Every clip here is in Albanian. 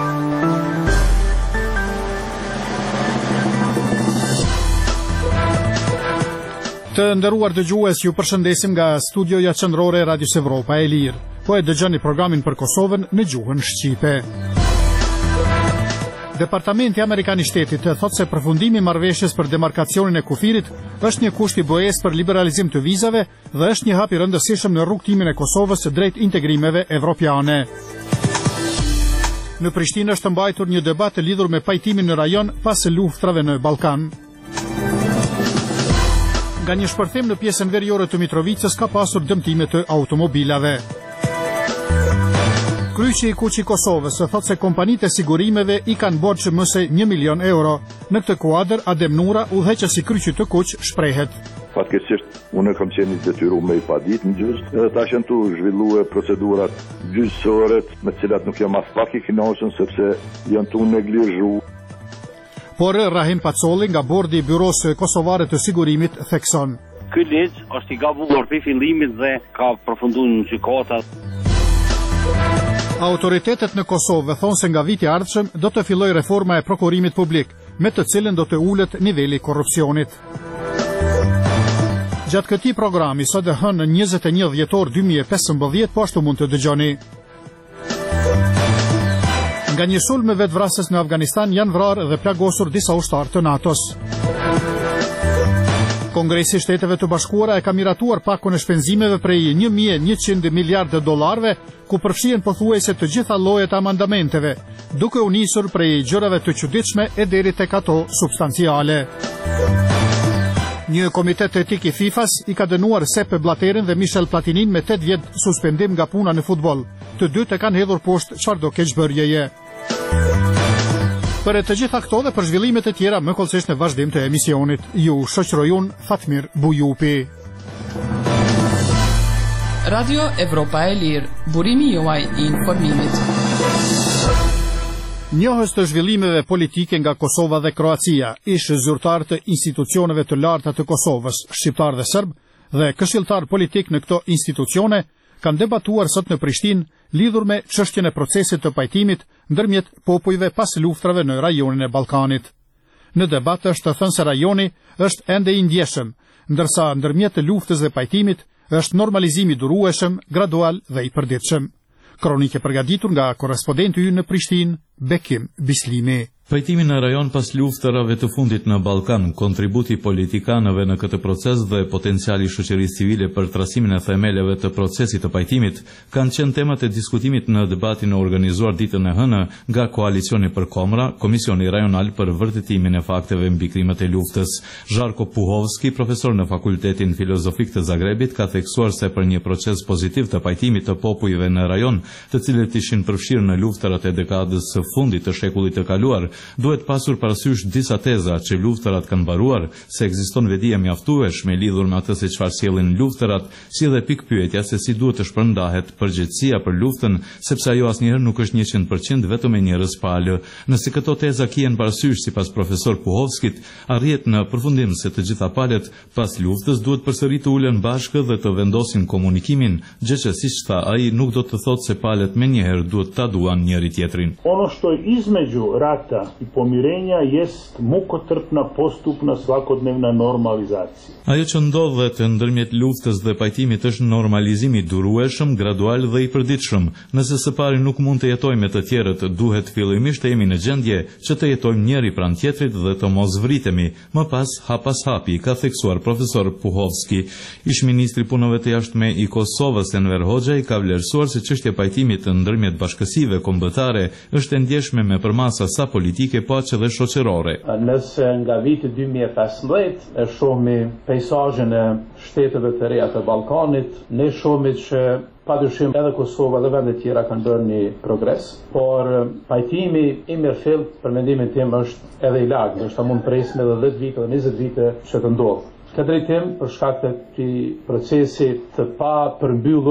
Të nderuar dëgjues, ju përshëndesim nga studioja qendrore e Radios Evropa e Lirë. Po e dëgjoni programin për Kosovën në gjuhën shqipe. Departamenti Amerikan i Shtetit thotë se përfundimi i marrëveshjes për demarkacionin e kufirit është një kusht i BE-s për liberalizim të vizave dhe është një hap i rëndësishëm në rrugtimin e Kosovës drejt integrimeve evropiane. Në Prishtinë është mbajtur një debat e lidhur me pajtimin në rajon pas luftrave në Ballkan. Nga një shpërthim në pjesën veriore të Mitrovicës ka pasur dëmtime të automobilave. Kryqi i Kuq i Kosovës thotë se kompanitë e sigurimeve i kanë borxh më se 1 milion euro. Në këtë kuadër, Adem Nura, udhëheqësi i Kryqit të Kuq, shprehet. Fatkeqësisht, unë kam qenë i detyruar me i padit në gjysmë, tash janë tu zhvillue procedurat gjyqësore me të cilat nuk jam as pak i kënaqur sepse janë tu neglizhu. Por Rahim Pacolli nga bordi i Byros Kosovare të Sigurimit thekson. Ky ligj është i gabuar prej fillimit dhe ka përfunduar në gjykata. Autoritetet në Kosovë thonë se nga viti i ardhshëm do të fillojë reforma e prokurimit publik, me të cilën do të ulet niveli i korrupsionit. Gjatë këtij programi sot e hënë 21 dhjetor 2015 po ashtu mund të dëgjoni. Nga një sulm me vetvrasës në Afganistan janë vrarë dhe plagosur disa ushtarë të NATO-s. Kongresi i Shteteve të Bashkuara e ka miratuar pakun e shpenzimeve prej 1.100 miliardë dollarëve, ku përfshihen pothuajse të gjitha llojet e amandamenteve, duke u nisur prej gjërave të çuditshme e deri tek ato substanciale. Një komitet etik i FIFA-s i ka dënuar Sepp Blatterin dhe Michel Platinin me 8 vjet suspendim nga puna në futboll. Të dytë e kanë hedhur poshtë çfarëdo keqbërjeje. Për të gjitha këto dhe për zhvillimet e tjera më kollësisht në vazhdim të emisionit, ju shoqëroj unë Fatmir Bujupi. Radio Evropa e Lirë, burimi juaj i informimit. Njohës të zhvillimeve politike nga Kosova dhe Kroacia, ish zyrtar të institucioneve të larta të Kosovës, shqiptar dhe serb, dhe këshilltar politik në këto institucione, kanë debatuar sot në Prishtinë lidhur me çështjen e procesit të pajtimit ndërmjet popujve pas luftrave në rajonin e Ballkanit. Në debat është thënë se rajoni është ende i ndjeshëm, ndërsa ndërmjet luftës dhe pajtimit është normalizimi durueshëm, gradual dhe i përditshëm. Kronikë e përgatitur nga korrespondenti ynë në Prishtinë, Bekim Bislimi. Pajtimi në rajon pas luftrave të fundit në Ballkan, kontributi politikanëve në këtë proces dhe potenciali shoqërisë civile për trasimin e themeleve të procesit të pajtimit kanë qenë temat e diskutimit në debatin e organizuar ditën e hënë nga Koalicioni për Komra, Komisioni Rajonal për vërtetimin e fakteve mbi krimët e luftës. Žarko Puhovski, profesor në Fakultetin Filozofik të Zagrebit, ka theksuar se për një proces pozitiv të pajtimit të popujve në rajon, të cilët ishin përfshirë në luftrat e dekadës së fundit të shekullit të kaluar, duhet pasur parasysh disa teza që luftrat kanë mbaruar, se ekziston vedi e mjaftueshme lidhur me atë se çfarë sjellin luftrat, si dhe pikpyetja se si duhet të shpërndahet përgjegjësia për luftën, sepse ajo asnjëherë nuk është 100% vetëm e njerëz palë. Nëse këto teza kihen parasysh sipas profesor Puhovskit, arrihet në përfundim se të gjitha palët pas luftës duhet përsëri të ulen bashkë dhe të vendosin komunikimin, gjë që siç tha ai nuk do të thotë se palët menjëherë duhet ta duan njëri tjetrin. Ono što između rata i pomirenja jest mukotrpna postupna svakodnevna normalizacija. Ajo që ndodhet ndërmjet luftës dhe pajtimit është normalizimi durueshëm, gradual dhe i përditshëm. Nëse së pari nuk mund të jetojmë me të tjerët, duhet fillimisht të jemi në gjendje që të jetojmë njëri pranë tjetrit dhe të mos vritemi. Më pas, hap pas hapi, ka theksuar profesor Puhovski. Ish ministri punëve të jashtme i Kosovës Enver Hoxha ka vlerësuar se çështja e pajtimit ndërmjet bashkësive kombëtare është e ndjeshme me përmasa sa politike, po aq edhe shoqërore. Nëse nga viti 2015 e shohmi peizazhin e shteteve të reja të Ballkanit, ne shohim që padyshim edhe Kosova dhe vendet tjera kanë bërë një progres, por pajtimi i mirëfill për mendimin tim është edhe i lagë, ndoshta mund presim edhe 10 vite dhe 20 vite që të ndodhë. Këtë drejtim, për shkak të këtij procesi të pa përmbyllur,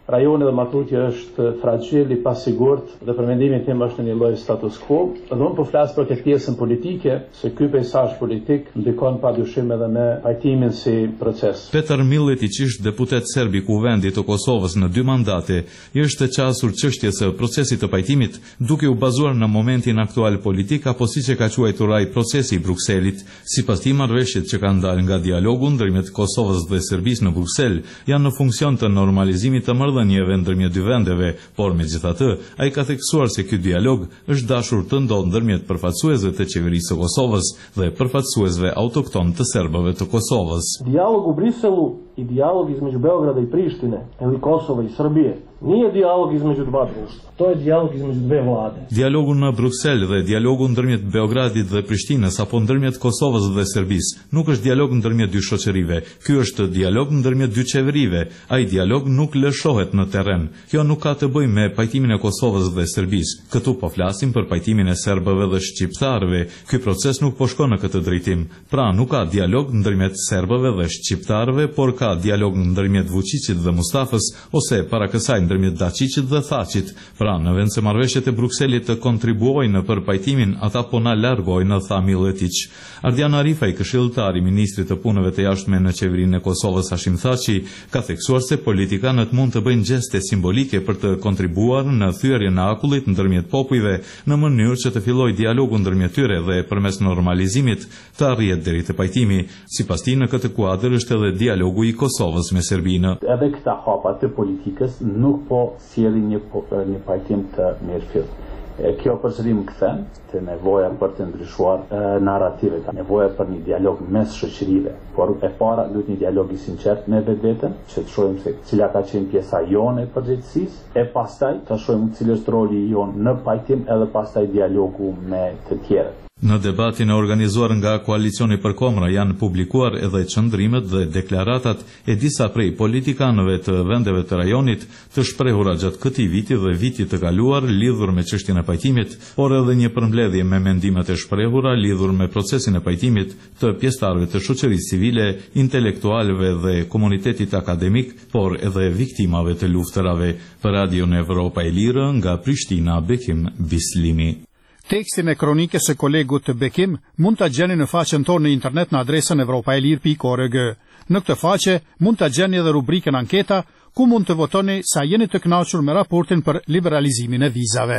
Rajoni dhe Matruti është fragil, i pasigurt dhe për mendimin tim është në një lloj status quo. Dhe unë po flas për këtë pjesën politike, se ky peizazh politik ndikon padyshim edhe në pajtimin si proces. Petar Milletić, deputet serb i Kuvendit të Kosovës në 2 mandate, i është qasur çështjes së procesit të pajtimit, duke u bazuar në momentin aktual politik apo siç e ka quajtur ai procesi i Brukselit. Sipas tij, marrëveshjet që kanë dalë nga dialogu ndërmjet Kosovës dhe Serbisë në Bruksel janë në funksion të normalizimit të marrëdhënieve ndërmjet dy vendeve, por megjithatë, ai ka theksuar se ky dialog është dashur të ndodhë ndërmjet përfaqësuesve të qeverisë së Kosovës dhe përfaqësuesve autokton të serbëve të Kosovës. Dialog u Briselu i dijalog između Beograda i Prištine ili Kosova i Srbije nije dijalog između dva društva. To je dijalog između dve vlade. Dialogu në Bruksel dhe dialogu ndërmjet Beogradit dhe Prishtinës apo ndërmjet Kosovës dhe Serbisë nuk është dialog ndërmjet dy shoqërive. Ky është dialog ndërmjet dy qeverive. Ai dialog nuk lëshohet në terren. Kjo nuk ka të bëjë me pajtimin e Kosovës dhe Serbisë. Këtu po flasim për pajtimin e serbëve dhe shqiptarëve. Ky proces nuk po shkon në këtë drejtim. Pra nuk ka dialog ndërmjet serbëve dhe shqiptarëve, por ka dialog ndërmjet Vučićit dhe Mustafës ose para kësaj ndërmjet Dačićit dhe Thaçit. Pra në vend se marrëveshjet e Brukselit të kontribuojnë për pajtimin, ata po na largojnë, tha Milletić. Ardian Arifaj, këshilltar i ministrit të punëve të jashtme në qeverinë e Kosovës Hashim Thaçi, ka theksuar se politikanët mund të bëjnë gjeste simbolike për të kontribuar në thyerjen e akullit ndërmjet popujve në mënyrë që të fillojë dialogu ndërmjet tyre dhe përmes normalizimit të arrihet deri te pajtimi. Sipas tij, në këtë kuadër është edhe dialogu i Kosovës me Serbinë. Edhe këta hapa të politikës nuk po sjellin një pajtim të mirëfill. Kjo përsëri më kthen te nevoja për të ndryshuar narrativet, nevoja për një dialog mes shoqërive, por e para duhet një dialog i sinqert me vetveten, që të shohim se cila ka qenë pjesa jone e përgjegjësisë, e pastaj të shohim cili është roli jon në pajtim edhe pastaj dialogu me të tjerët. Në debatin e organizuar nga Koalicioni për Komra janë publikuar edhe qëndrimet dhe deklaratat e disa prej politikanëve të vendeve të rajonit të shprehura gjatë këtij viti dhe vitit të kaluar lidhur me çështjen e pajtimit, por edhe një përmbledhje me mendimet e shprehura lidhur me procesin e pajtimit të pjesëtarëve të shoqërisë civile, intelektualëve dhe komunitetit akademik, por edhe viktimave të luftërave. Për Radion Evropa e Lirë nga Prishtina, Bekim Bislimi. Tekstin e kronikës së kolegut Bekim mund ta gjeni në faqen tonë në internet në adresën evropaelir.org. Në këtë faqe mund ta gjeni edhe rubrikën anketa, ku mund të votoni sa jeni të kënaqur me raportin për liberalizimin e vizave.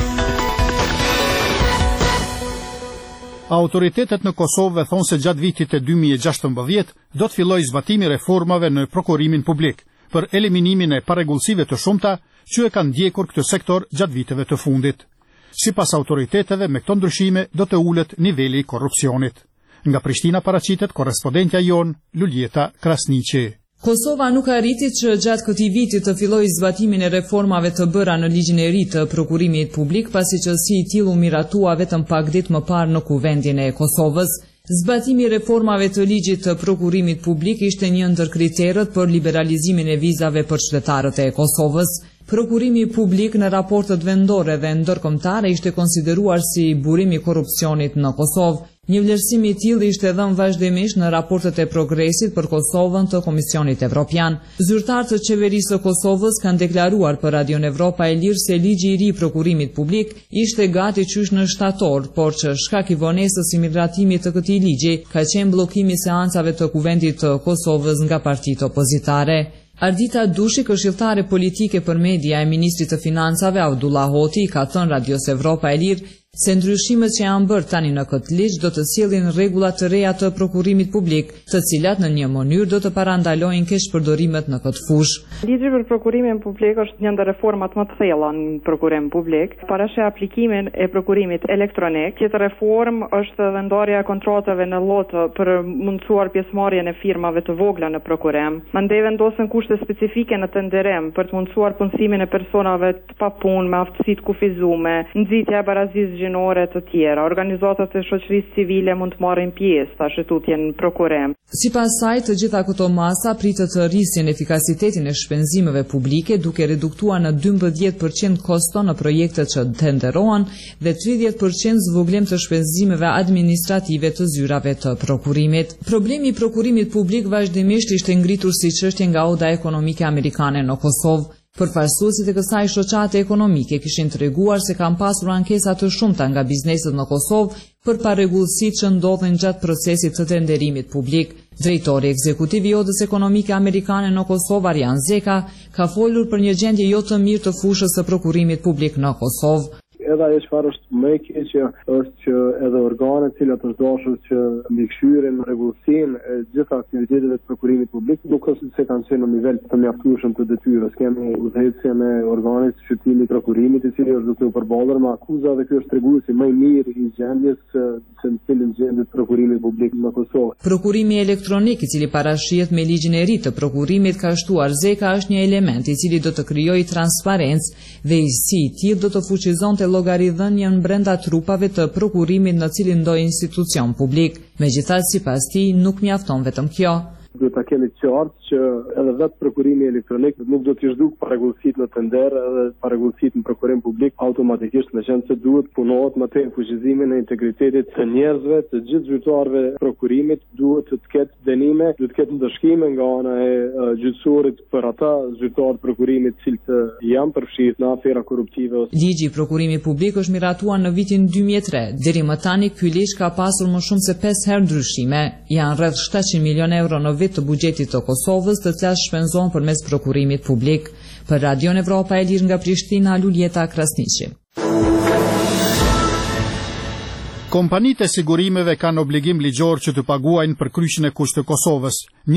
Autoritetet në Kosovë thonë se gjatë vitit e 2016 do të fillojë zbatimi reformave në prokurimin publik për eliminimin e parregullsive të shumta që e kanë ndjekur këtë sektor gjatë viteve të fundit. Sipas autoriteteve, me këto ndryshime do të ulet niveli i korrupsionit. Nga Prishtina paraqitet korrespondentja jon Luljeta Krasniqi. Kosova nuk arriti që gjatë këtij viti të fillojë zbatimin e reformave të bëra në ligjin e ri të prokurimit publik, pasi që si i tillë u miratua vetëm pak ditë më parë në Kuvendin e Kosovës. Zbatimi i reformave të ligjit të prokurimit publik ishte një ndër kriteret për liberalizimin e vizave për qytetarët e Kosovës. Prokurimi publik në raportet vendore dhe ndërkombëtare ishte konsideruar si burim i korrupsionit në Kosovë. Një vlerësim i tillë ishte dhënë vazhdimisht në raportet e progresit për Kosovën të Komisionit Evropian. Zyrtarët të qeverisë së Kosovës kanë deklaruar për Radion Evropa e Lirë se ligji i ri i prokurimit publik ishte gati qysh në shtator, por që shkak i vonesës i miratimit të këtij ligji ka qenë bllokimi i seancave të Kuvendit të Kosovës nga partitë opozitare. Ardita Dushi, këshilltare politike për media e ministrit të financave Abdullah Hoti, ka thënë Radios Evropa e Lirë se ndryshimet që janë bërë tani në këtë ligj do të sjellin rregulla të reja të prokurimit publik, të cilat në një mënyrë do të parandalojnë keqpërdorimet në këtë fushë. Ligji për prokurimin publik është një ndër reformat më të thella në prokurim publik. Parashë aplikimin e prokurimit elektronik, tjetër reformë është vendarja e kontratave në lot për mundësuar pjesëmarrjen e firmave të vogla në prokurim. Mandej vendosen kushte specifike në tenderim për të mundësuar punësimin e personave të papunë me aftësitë kufizuar, nxitja e barazisë gjinore të tjera. Organizatat e shoqërisë civile mund të marrin pjesë tash tutje në prokurim. Sipas saj, të gjitha këto masa pritet të rrisin efikasitetin e shpenzimeve publike, duke reduktuar në 12% kosto në projektet që tenderohen dhe 30% zvoglim të shpenzimeve administrative të zyrave të prokurimit. Problemi i prokurimit publik vazhdimisht ishte ngritur si çështje nga oda ekonomike amerikane në Kosovë. Përfaqësuesit e kësaj shoqate ekonomike kishin treguar se kanë pasur ankesa të shumta nga bizneset në Kosovë për parregullësitë që ndodhen gjatë procesit të tenderimit publik. Drejtori ekzekutiv i Odës Ekonomike Amerikane në Kosovë, Arjan Zeka, ka folur për një gjendje jo të mirë të fushës së prokurimit publik në Kosovë. Edhe ajo çfarë është më e keqe është që edhe organet cilat është dashur që mbikëqyrjen, rregullsinë e gjitha aktiviteteve të prokurimit publik nuk është se kanë qenë në nivel të mjaftueshëm të detyrës. Kemi udhëhecjen e organit të shqyrtimit të prokurimit, i cili është duke u përballur me akuza dhe ky është treguesi më i mirë i gjendjes se në cilën gjendet prokurimi publik në Kosovë. Prokurimi elektronik, i cili parashihet me ligjin e ri të prokurimit, ka shtuar Zeka, është një element i cili do të krijojë transparencë dhe si i tillë do të fuqizonte llogaridhënien brenda trupave të prokurimit në cilin do institucion publik. Megjithatë, sipas tij, nuk mjafton vetëm kjo. Duhet ta kemi qartë që edhe vetë prokurimi elektronik nuk do të zhduk parregullësitë në tender edhe parregullësitë në prokurim publik automatikisht, meqense se duhet punohet më tej fuqizimin e integritetit të njerëzve, të gjithë zyrtarëve prokurimit, duhet të ketë dënime, duhet të ketë ndëshkime nga ana e gjyqësorit për ata zyrtarë prokurimit cilët janë përfshirë në afera korruptive. Ligji i prokurimit publik është miratuar në vitin 2003. Deri më tani ky ligj ka pasur më shumë se 5 herë ndryshime. Janë rreth 700 milionë euro në vit të buxhetit të Kosovës, të cilat shpenzohen përmes prokurimit publik. Për Radion Evropa e Lirë nga Prishtina, Luljeta Krasniqi. Kompanitë e sigurimeve kanë obligim ligjor që të paguajnë për kryqjen e kuq të Kosovës,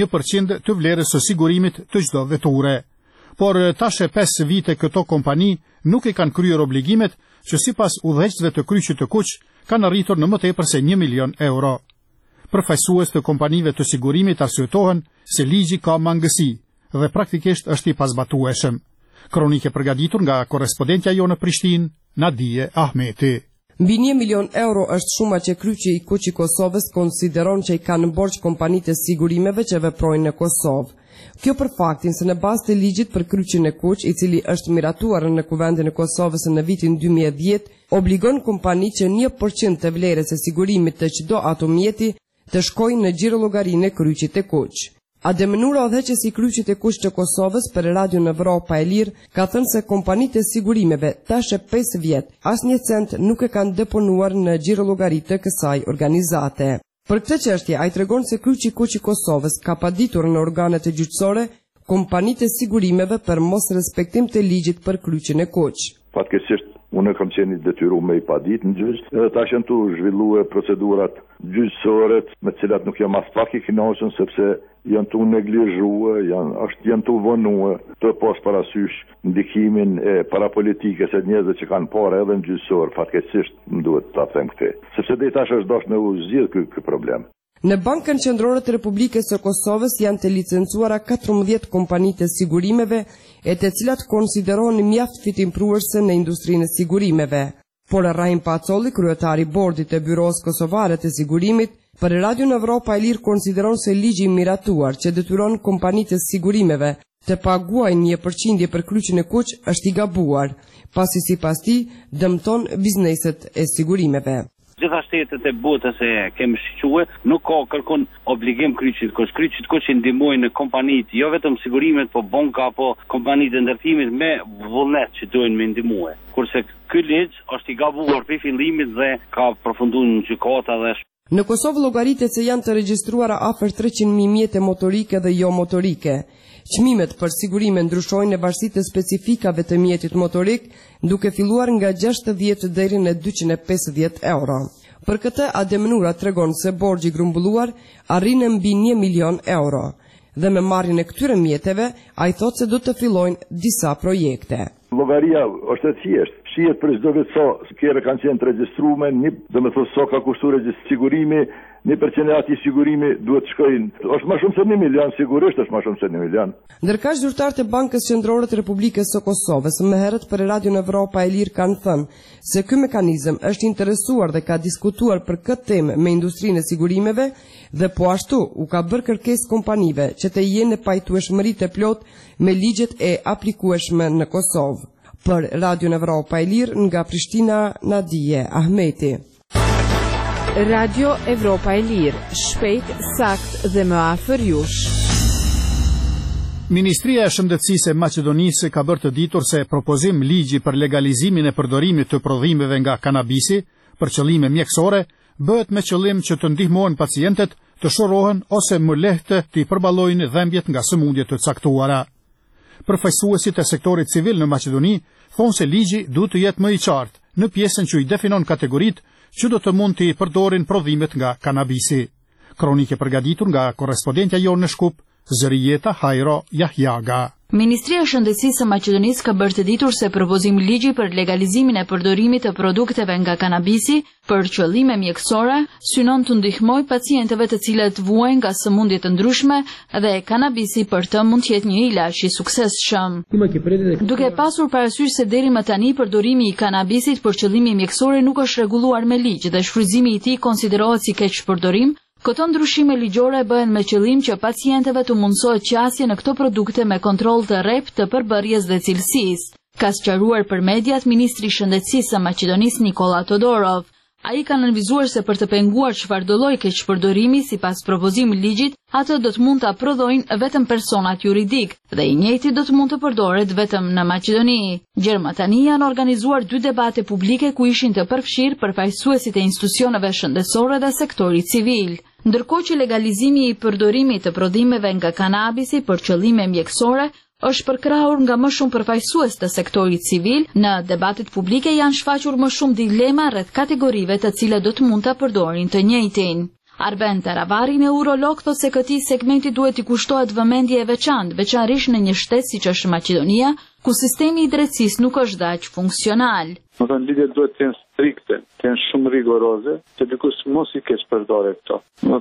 1% të vlerës së sigurimit të çdo veture. Por tash e 5 vite këto kompani nuk i kanë kryer obligimet që sipas udhëheqësve të kryqit të kuq kanë arritur në më tepër se 1 milion euro. Përfaqësues të kompanive të sigurimit arsyetohen se ligji ka mangësi dhe praktikisht është i pazbatueshëm. Kronike përgatitur nga korrespondentja jonë në Prishtinë, Nadije Ahmeti. Mbi 1 milion euro është shuma që kryqi i kuq i Kosovës konsideron që i kanë në borxh kompanitë e sigurimeve që veprojnë në Kosovë. Kjo për faktin se në bazë të ligjit për kryqin e kuq, i cili është miratuar në Kuvendin e Kosovës në vitin 2010, obligon kompani që 1% të vlerës së sigurimit të çdo automjeti të shkojnë në xhirollogarin e kryqit e kuq. Ademnura, udhëheqësi i kryqit e kuq të Kosovës për Radion Evropa e Lirë, ka thënë se kompanitë e sigurimeve tash e 5 vjet asnjë cent nuk e kanë deponuar në xhirollogarit të kësaj organizate. Për këtë çështje, ai tregon se kryqi i kuq i Kosovës ka paditur në organet e gjyqësore kompanitë e sigurimeve për mos respektim të ligjit për kryqin e kuq. Fatkeqësisht unë kam qenë i detyruar me i padit në gjyq, edhe tash janë tu zhvillue procedurat gjyqësore me të cilat nuk jam as pak i kënaqur sepse janë tu neglizhue, janë tu vonue të pas parasysh ndikimin e parapolitikës e njerëzve që kanë parë edhe në gjyqësor. Fatkeqësisht më duhet ta them këtë, sepse deri tash është dashur me u zgjidh ky problem. Në Bankën Qendrore të Republikës së Kosovës janë të licencuara 14 kompanitë të sigurimeve, e të cilat konsiderohen mjaft fitimpruese në industrinë e sigurimeve. Por Rahim Pacolli, kryetari i bordit të Byros Kosovare të Sigurimit, për Radion Evropa e Lirë konsideron se ligji i miratuar që detyron kompanitë të sigurimeve të paguajnë 1% për kryqin e kuq është i gabuar, pasi sipas tij dëmton bizneset e sigurimeve. Gjitha shtetet e botës e kemi shique, nuk ka kërkon obligim kryqit kuq. Kryqit kuq i ndihmojnë kompanitë, jo vetëm sigurimet, po banka apo kompanitë e ndërtimit me vullnet që duhen me ndihmue. Kurse ky ligj është i gabuar prej fillimit dhe ka përfunduar në gjykata dhe në Kosovë llogaritet se janë të regjistruara afër 300.000 mjete motorike dhe jo motorike. Çmimet për sigurime ndryshojnë në varësi të specifikave të mjetit motorik, duke filluar nga 60 deri në 250 euro. Për këtë, Ademnura tregon se borxhi i grumbulluar arrin mbi 1 milion euro. Dhe me marrjen e këtyre mjeteve, ai thotë se do të fillojnë disa projekte. Llogaria është e thjeshtë. Shihet për çdo vit sa kërë kanë qenë të regjistruar, domethënë sa ka kushtuar sigurimi, 1% e atij sigurimi duhet të shkojnë. Është më shumë se 1 milion, sigurisht është më shumë se 1 milion. Ndërkaq zyrtarët e Bankës Qendrore të Republikës së Kosovës më herët për Radion Evropa e Lirë kanë thënë se ky mekanizëm është interesuar dhe ka diskutuar për këtë temë me industrinë e sigurimeve dhe po ashtu u ka bërë kërkesë kompanive që të jenë në pajtueshmëri të plotë me ligjet e aplikueshme në Kosovë. Për Radion Evropa e Lirë nga Prishtina, Nadije Ahmeti. Radio Evropa e Lirë, shpejt, sakt dhe më afër jush. Ministria e Shëndetësisë e Maqedonisë ka bërë të ditur se propozim ligji për legalizimin e përdorimit të prodhimeve nga kanabisi për qëllime mjekësore bëhet me qëllim që të ndihmohen pacientët të shërohen ose më lehtë të i përballojnë dhembjet nga sëmundjet të caktuara. Përfaqësuesit e sektorit civil në Maqedoni thonë se ligji duhet të jetë më i qartë në pjesën që i definon kategoritë që do të mund të i përdorin prodhimet nga kanabisi. Kronike përgatitur nga korrespondentja jonë në Shkup, Zërijeta Hajro Jahjaga. Ministria e Shëndetësisë së Maqedonisë ka bërë të ditur se propozimi ligji për legalizimin e përdorimit të produkteve nga kanabisi për qëllime mjekësore synon të ndihmojë pacientëve të cilët vuajnë nga sëmundje të ndryshme dhe kanabisi për të mund të jetë një ilazh i suksesshëm. Duke pasur parasysh se deri më tani përdorimi i kanabisit për qëllime mjekësore nuk është rregulluar me ligj dhe shfrytëzimi i tij konsiderohet si keqpërdorim, këto ndryshime ligjore bëhen me qëllim që pacientëve të mundësohet qasje në këto produkte me kontroll të rreptë të përbërjes dhe cilësisë, ka sqaruar për mediat ministri i Shëndetësisë së Maqedonisë Nikola Todorov. Ai ka nënvizuar se për të penguar çfarëdo lloj keqpërdorimi sipas propozimit ligjit, atë do të mund ta prodhojnë vetëm personat juridik dhe i njëjti do të mund të përdoret vetëm në Maqedoni. Gjermatani janë organizuar 2 debate publike ku ishin të përfshirë përfaqësuesit e institucioneve shëndetësore dhe sektorit civil. Ndërkohë që legalizimi i përdorimit të prodhimeve nga kanabisi për qëllime mjekësore është përkrahur nga më shumë përfaqësues të sektorit civil, në debatet publike janë shfaqur më shumë dilema rreth kategorive të cilat do të mund ta përdorin të njëjtin. Arben Taravari, neurolog, thotë se këtij segmenti duhet i kushtohet vëmendje e veçantë, veçanërisht në një shtet siç është Maqedonia, ku sistemi i drejtësisë nuk është aq funksional. Lidhjet duhet të jenë strikte, të jenë shumë rigoroze, që dikush mos i keq përdore këto.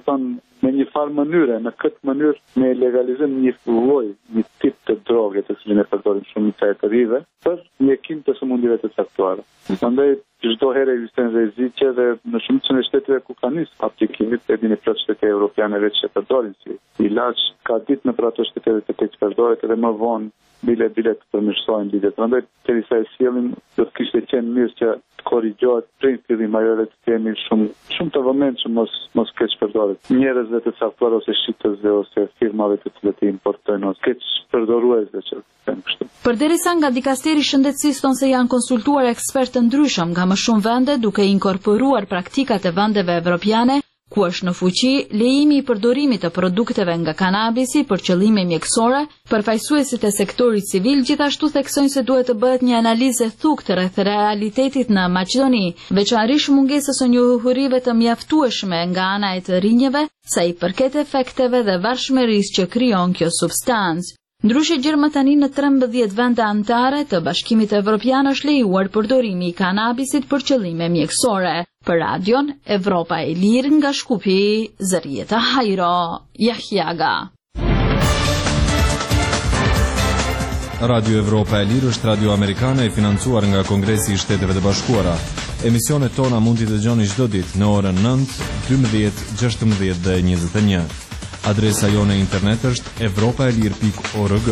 Me një farë mënyre, në këtë mënyrë me legalizim një lloj, një tip të droge të cilin e përdorin shumica e të rive për mjekim të sëmundjeve të caktuara. Prandaj çdo herë ekziston rreziqe dhe në shumicën e shteteve ku ka nis aplikimit, e dini plot shtete evropiane veç që përdorin si ilaç, ka ditë në për ato shtete të keq përdoret edhe më vonë bile të përmirësojnë lidhjet. Prandaj derisa e sjellin do të kishte qenë mirë që të korrigjohet prej fillim ajo dhe të kemi shumë të vëmendshëm mos keq përdoret. Njerëzve të caktuar ose shitësve ose firmave të cilët i importojnë ose keq përdoruesve që them kështu. Përderisa nga dikasteri i shëndetësisë thonë se janë konsultuar ekspertë të ndryshëm nga më shumë vende duke inkorporuar praktikat e vendeve evropiane, ku është në fuqi lejimi i përdorimit të produkteve nga kanabisi për qëllime mjekësore, përfaqësuesit e sektorit civil gjithashtu theksojnë se duhet të bëhet një analizë e thukë rreth realitetit në Maqedoni, veçanërisht mungesës së njohurive të mjaftueshme nga ana e të rinjve sa i përket efekteve dhe varfshmërisë që krijon kjo substancë. Ndryshe Gjermatani në 13 vende anëtare të Bashkimit Evropian është lejuar përdorimi i kanabisit për qëllime mjekësore. Për radion Evropa e Lirë nga Shkupi, Zërijeta Hajro Jahjaga. Radio Evropa e Lirë është radio amerikane e financuar nga Kongresi i Shteteve të Bashkuara. Emisionet tona mund t'i dëgjoni çdo ditë në orën 9, 12, 16 dhe 21. Adresa jone internet është evropaelir.org.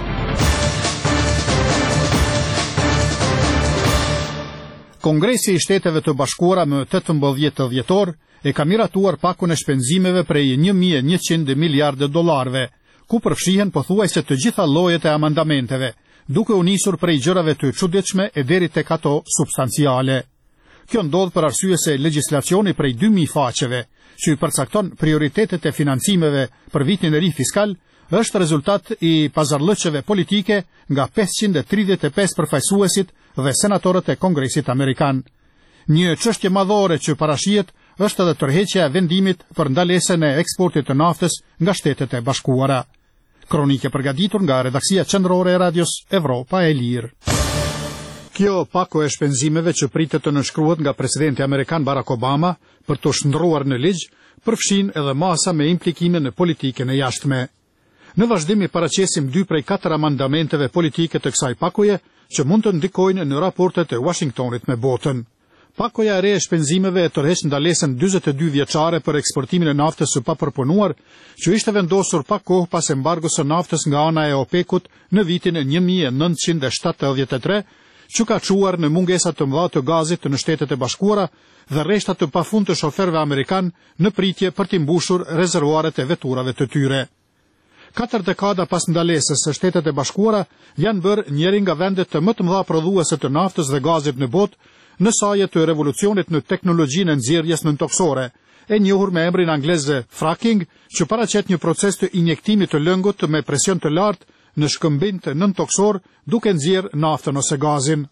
Kongresi i Shteteve të Bashkuara më 18 dhjetor e ka miratuar pakun e shpenzimeve prej 1.100 miliardë dollarëve, ku përfshihen pothuajse të gjitha llojet e amandamenteve, duke u nisur prej gjërave të çuditshme e deri tek ato substanciale. Kjo ndodh për arsye se legjislacioni prej 2000 faqeve, që i përcakton prioritetet e financimeve për vitin e ri fiskal, është rezultat i pazarllëqeve politike nga 535 përfaqësuesit dhe senatorët e Kongresit Amerikan. Një çështje madhore që parashihet është edhe tërheqja e vendimit për ndalesën e eksportit të naftës nga Shtetet e Bashkuara. Kronike përgatitur nga redaksia qendrore e radios Evropa e Lirë. Kjo pako e shpenzimeve që pritet të nënshkruhet nga presidenti amerikan Barack Obama për të shndruar në ligj, përfshin edhe masa me implikime në politikën e jashtme. Në vazhdim i paraqesim 2 prej 4 amandamenteve politike të kësaj pakoje që mund të ndikojnë në raportet e Washingtonit me botën. Pakoja e re e shpenzimeve e tërheq ndalesën 42 vjeçare për eksportimin e naftës së papërpunuar, që ishte vendosur pak kohë pas embargos së naftës nga ana e OPEC-ut në vitin e 1973, që ka çuar në mungesat të mëdha të gazit në Shtetet e Bashkuara dhe rreshtat të pafund të shoferëve amerikan në pritje për t'i mbushur rezervuaret e veturave të tyre. 4 dekada pas ndalesës së Shtetet e Bashkuara janë bërë njëri nga vendet të më të mëdha prodhuese të naftës dhe gazit në botë, në saje të revolucionit në teknologjinë e nxjerrjes nëntoksore, e njohur me emrin anglez fracking, që paraqet një proces të injektimit të lëngut me presion të lartë në shkëmbim të nëntoksor duke nxjerrë naftën ose gazin.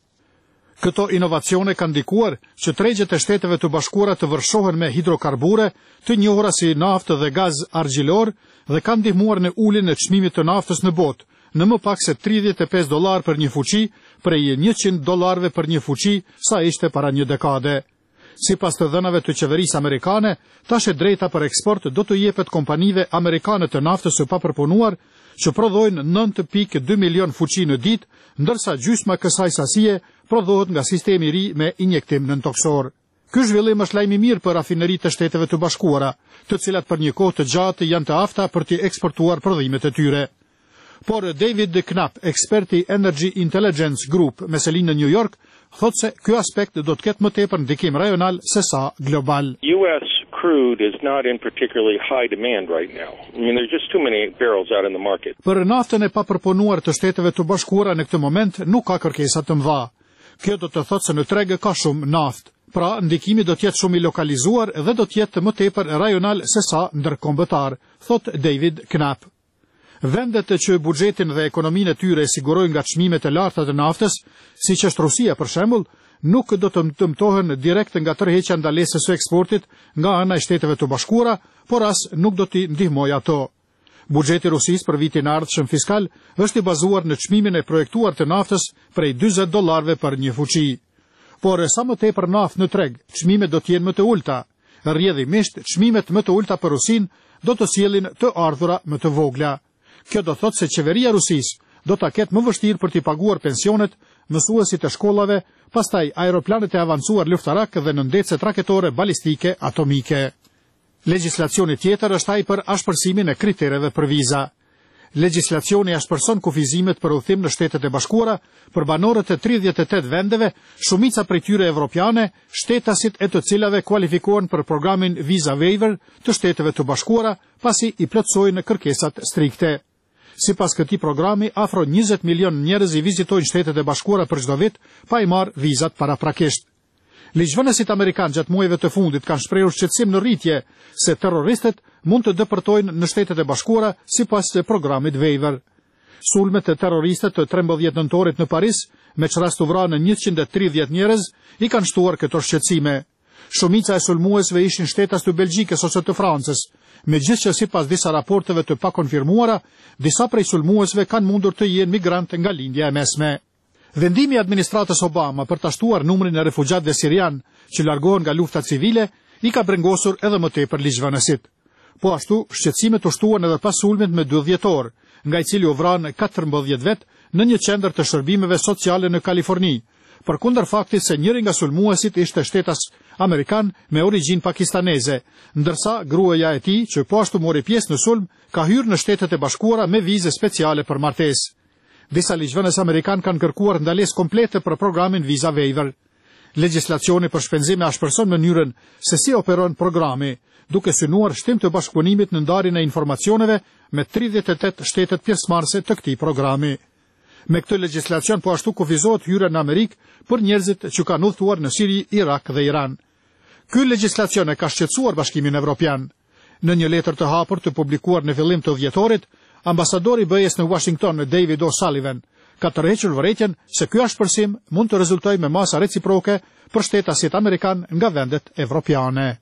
Këto inovacione kanë ndikuar që tregjet e Shteteve të Bashkuara të vërshohen me hidrokarbure, të njohura si naftë dhe gaz argjilor, dhe kanë ndihmuar në uljen e çmimit të naftës në botë, në më pak se $35 për një fuqi, prej $100 për një fuqi sa ishte para një dekade. Sipas të dhënave të qeverisë amerikane, tash e drejta për eksport do të jepet kompanive amerikane të naftës së papërpunuar, që prodhojnë 9.2 milion fuqi në ditë, ndërsa gjysma kësaj sasie prodhohet nga sistemi i ri me injektim nëntoksor. Ky zhvillim është lajm i mirë për rafineritë të Shteteve të Bashkuara, të cilat për një kohë të gjatë janë të afta për të eksportuar prodhimet e tyre. Por David Knapp, eksperti Energy Intelligence Group me selinë në New York, thotë se ky aspekt do të ketë më tepër ndikim rajonal se sa global. US crude is not in particularly high demand right now. I mean, there's just too many barrels out in the market. Për naftën e papërpunuar të Shteteve të Bashkuara në këtë moment nuk ka kërkesa të mëdha. Kjo do të thotë se në treg ka shumë naftë. Pra, ndikimi do të jetë shumë i lokalizuar dhe do të jetë më tepër rajonal se sa ndërkombëtar, thot David Knapp. Vendet që buxhetin dhe ekonominë e tyre sigurojnë nga çmimet e larta të naftës, siç është Rusia për shembull, nuk do të dëmtohen direkt nga tërheqja ndalesës së eksportit nga ana e Shteteve të Bashkuara, por as nuk do t'i ndihmojë ato. Buxheti i Rusisë për vitin e ardhshëm fiskal është i bazuar në çmimin e projektuar të naftës prej $40 për një fuqi. Por sa më tepër naftë në treg, çmimet do të jenë më të ulta. Rrjedhimisht, çmimet më të ulta për Rusinë do të sjellin të ardhura më të vogla. Kjo do thotë se qeveria e Rusisë do ta ketë më vështirë për t'i paguar pensionet, mësuesit e shkollave, pastaj aeroplanet e avancuar luftarak dhe nëndecet raketore balistike atomike. Legjislacioni tjetër është ai për ashpërsimin e kritereve për viza. Legjislacioni ashpërson kufizimet për udhëtim në Shtetet e Bashkuara për banorët e 38 vendeve, shumica prej tyre evropiane, shtetasit e të cilave kualifikohen për programin Visa Waiver të Shteteve të Bashkuara, pasi i plotësojnë kërkesat strikte. Sipas këtij programi, afro 20 milion njerëz i vizitojnë Shtetet e Bashkuara për çdo vit, pa i marrë vizat paraprakisht. Ligjvënësit amerikanë gjatë muajve të fundit kanë shprehur shqetësim në rritje se terroristët mund të depërtojnë në Shtetet e Bashkuara sipas programit Waiver. Sulmet e terroristët të 13 nëntorit në Paris, me çrast u vranë 130 njerëz, i kanë shtuar këto shqetësime. Shumica e sulmuesve ishin shtetas të Belgjikës ose të Francës, megjithëse sipas disa raporteve të pakonfirmuara, disa prej sulmuesve kanë mundur të jenë migrantë nga lindja e mesme. Vendimi i administratës Obama për ta shtuar numrin e refugjatëve sirian që largohen nga lufta civile i ka brengosur edhe më tepër ligjvënësit. Po ashtu, shqetësimet u shtuan edhe pas sulmit me 2 dhjetor, nga i cili u vranë 14 vet në një qendër të shërbimeve sociale në Kaliforni, përkundër faktit se njëri nga sulmuesit ishte shtetas amerikan me origjinë pakistaneze, ndërsa gruaja e tij, që po ashtu mori pjesë në sulm, ka hyrë në Shtetet e Bashkuara me vizë speciale për martesë. Disa ligjvënës amerikan kanë kërkuar ndalesë komplete për programin Visa Waiver. Legjislacioni për shpenzime ashpërson mënyrën se si operon programi, duke synuar shtim të bashkëpunimit në ndarjen e informacioneve me 38 shtetet pjesëmarrëse të këtij programi. Me këtë legjislacion po ashtu kufizohet hyrja në Amerikë për njerëzit që kanë udhëtuar në Siri, Irak dhe Iran. Ky legjislacion e ka shqetësuar Bashkimin Evropian. Në një letër të hapur të publikuar në fillim të dhjetorit, ambasadori BE-s në Washington, David O'Sullivan, ka tërhequr vërejtjen se ky ashpërsim mund të rezultojë me masa reciproke për shtetasit amerikan nga vendet evropiane.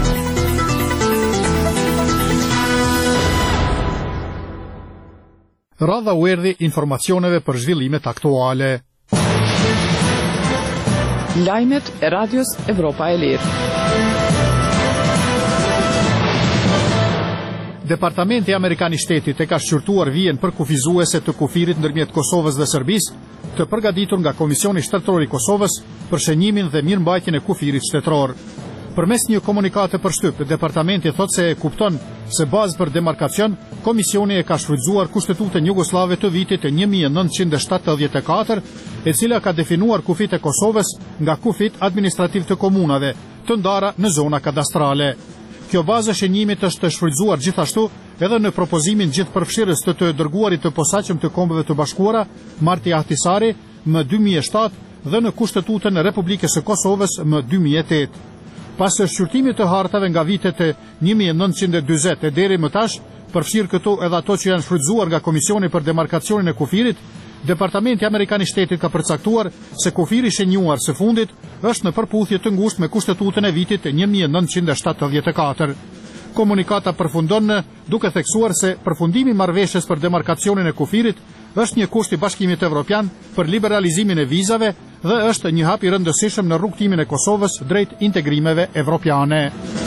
Radha u erdhi informacioneve për zhvillimet aktuale. Lajmet e Radios Evropa e Lirë. Departamenti Amerikan i Shtetit e ka shqyrtuar vijen për kufizuese të kufirit ndërmjet Kosovës dhe Serbisë, të përgatitur nga Komisioni Shtetëror i Kosovës për shënjimin dhe mirëmbajtjen e kufirit shtetëror. Përmes një komunikate për shtyp, departamenti thotë se e kupton se bazë për demarkacion, komisioni e ka shfrytzuar Kushtetutën Jugoslave të vitit 1974, e cila ka definuar kufit e Kosovës nga kufit administrativ të komunave, të ndara në zona kadastrale. Kjo bazë e shënjimit është shfrytzuar gjithashtu edhe në propozimin gjithëpërfshirës të dërguarit të posaçëm të Kombeve të Bashkuara, Marti Ahtisari, më 2007 dhe në Kushtetutën e Republikës së Kosovës më 2008. Pas shqyrtimit të hartave nga vitet e 1940 deri më tash, përfshirë këtu edhe ato që janë shfrytzuar nga Komisioni për Demarkacionin e Kufirit, Departamenti Amerikan i Shtetit ka përcaktuar se kufiri i shenjuar së fundit është në përputhje të ngushtë me Kushtetutën e vitit 1974. Komunikata përfundon duke theksuar se përfundimi i marrëveshjes për demarkacionin e kufirit është një kusht i Bashkimit Evropian për liberalizimin e vizave dhe është një hap i rëndësishëm në rrugtimin e Kosovës drejt integrimeve evropiane.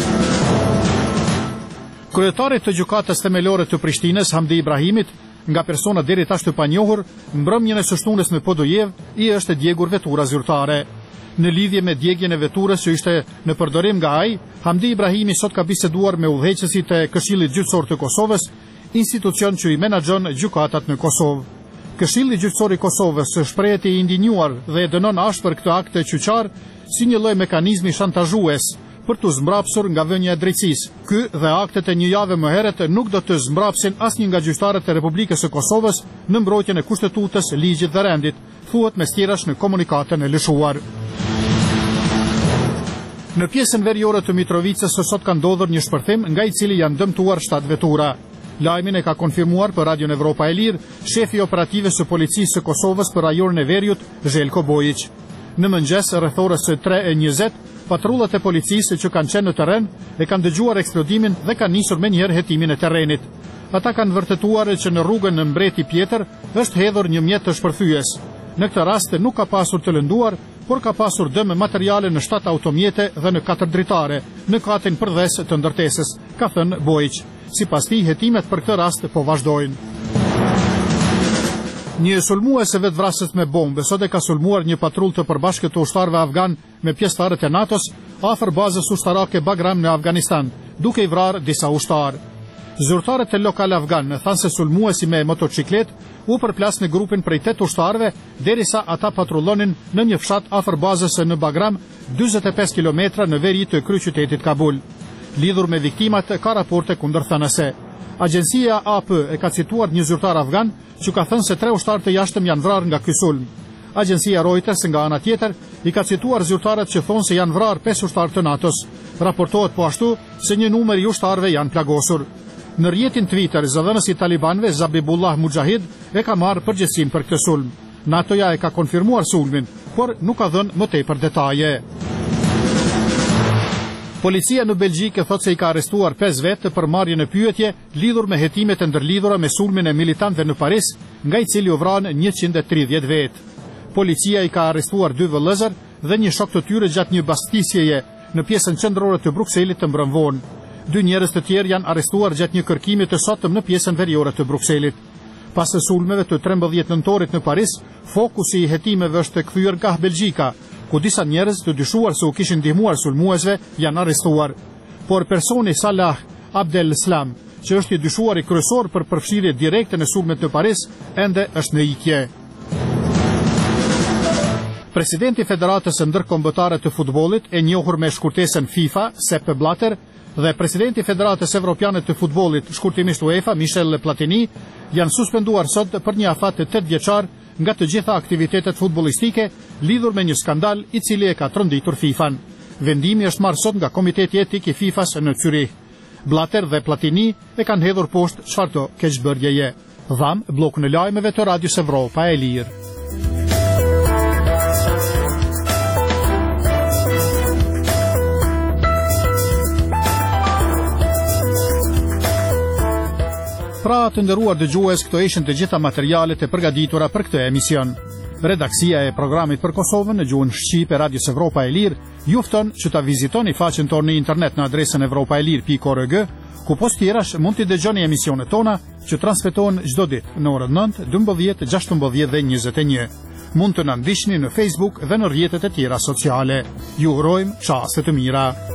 Kryetari të gjykatës themelore të Prishtinës, Hamdi Ibrahimit, nga persona deri tash të panjohur, mbrëmjen e së shtunës në Podojev i është djegur vetura zyrtare. Në lidhje me djegjen e veturës që ishte në përdorim nga ai, Hamdi Ibrahimi sot ka biseduar me udhëheqësit e Këshillit Gjyqësor të Kosovës, institucion që i menaxhon gjykatat në Kosovë. Këshilli Gjyqësor i Kosovës shprehet i indinjuar dhe dënon ashpër këtë akt të kyçar si një lloj mekanizmi shantazhues për të zmbrapsur nga vënia e drejtësisë. Ky dhe aktet e një jave më herët nuk do të zmbrapsin asnjë nga gjyqtarët e Republikës së Kosovës në mbrojtjen e Kushtetutës, ligjit dhe rendit, thuhet mes tjerash në komunikatën e lëshuar. Në pjesën veriore të Mitrovicës sot ka ndodhur një shpërthim nga i cili janë dëmtuar 7 vetura. Lajmin e ka konfirmuar për Radion Evropa e Lirë shefi operative së policisë së Kosovës për rajonin e Veriut, Željko Bojić. Në mëngjes rreth orës 3:20, patrullat e policisë që kanë qenë në terren e kanë dëgjuar eksplodimin dhe kanë nisur menjëherë hetimin e terrenit. Ata kanë vërtetuar që në rrugën në Mbreti Pjetër është hedhur një mjet të shpërthyes. Në këtë rast nuk ka pasur të lënduar, por ka pasur dëm materiale në 7 automjete dhe në 4 dritare, në katin përdes të ndërtesës, ka thënë Bojić. Sipas tij, hetimet për këtë rast po vazhdojnë. Një sulmues e vetvrasës me bombë sot e ka sulmuar një patrull të përbashkët të ushtarëve afgan me pjesëtarët e NATO-s afër bazës ushtarake Bagram në Afganistan, duke i vrarë disa ushtarë. Zyrtarët e lokal afgan thanë se sulmuesi me motociklet u përplas në grupin prej 8 ushtarëve derisa ata patrullonin në një fshat afër bazës në Bagram, 45 km në veri të kryeqytetit Kabul. Lidhur me viktimat ka raporte kundërthënëse. Agjencia AP e ka cituar një zyrtar afgan që ka thënë se 3 ushtarë të jashtëm janë vrarë nga ky sulm. Agjencia Reuters nga ana tjetër i ka cituar zyrtarët që thonë se janë vrarë 5 ushtarë të NATO-s. Raportohet po ashtu se një numër i ushtarëve janë plagosur. Në rrjetin Twitter, zëdhënësi i talibanëve Zabihullah Mujahid e ka marrë përgjegjësinë për këtë sulm. NATO-ja e ka konfirmuar sulmin, por nuk ka dhënë më tepër detaje. Policia në Belgjikë thotë se i ka arrestuar 5 vetë për marrjen e pyetje lidhur me hetimet e ndërlidhura me sulmin e militantëve në Paris, nga i cili u vranë 130 vetë. Policia i ka arrestuar 2 vëllezër dhe një shok të tyre gjatë një bastisjeje në pjesën qendrore të Brukselit të mbrëmvonë. 2 njerëz të tjerë janë arrestuar gjatë një kërkimi të sotëm në pjesën veriore të Brukselit. Pas sulmeve të 13 nëntorit në Paris, fokusi i hetimeve është kthyer nga Belgjika, ku disa njerëz të dyshuar se u kishin ndihmuar sulmuesve janë arrestuar. Por personi Salah Abdel Islam, që është i dyshuar i kryesor për përfshirje direkte në sulmet në Paris, ende është në ikje. Presidenti i Federatës së Ndërkombëtare të Futbollit, e njohur me shkurtesën FIFA, Sepp Blatter, dhe presidenti i Federatës Evropiane të Futbollit, shkurtimisht UEFA, Michel Platini, janë suspenduar sot për një afat të 8 vjeçar nga të gjitha aktivitetet futbollistike lidhur me një skandal i cili e ka tronditur FIFA-n. Vendimi është marrë sot nga Komiteti Etik i FIFA-s në Zyrich. Blatter dhe Platini e kanë hedhur poshtë çfarëdo keqbërjeje. Dham blokun e lajmeve të Radios Evropa e Lirë. Pra të nderuar dëgjues, këto ishin të gjitha materialet e përgatitura për këtë emision. Redaksia e programit për Kosovën në gjuhën shqipe Radios Evropa e Lirë ju fton që ta vizitoni faqen tonë në internet në adresën evropaelir.org, ku post tjerash mund të dëgjoni emisionet tona që transmetohen çdo ditë në orën 9, 12, 16 dhe 21. Mund të na ndiqni në Facebook dhe në rrjetet e tjera sociale. Ju urojmë çaste të mira.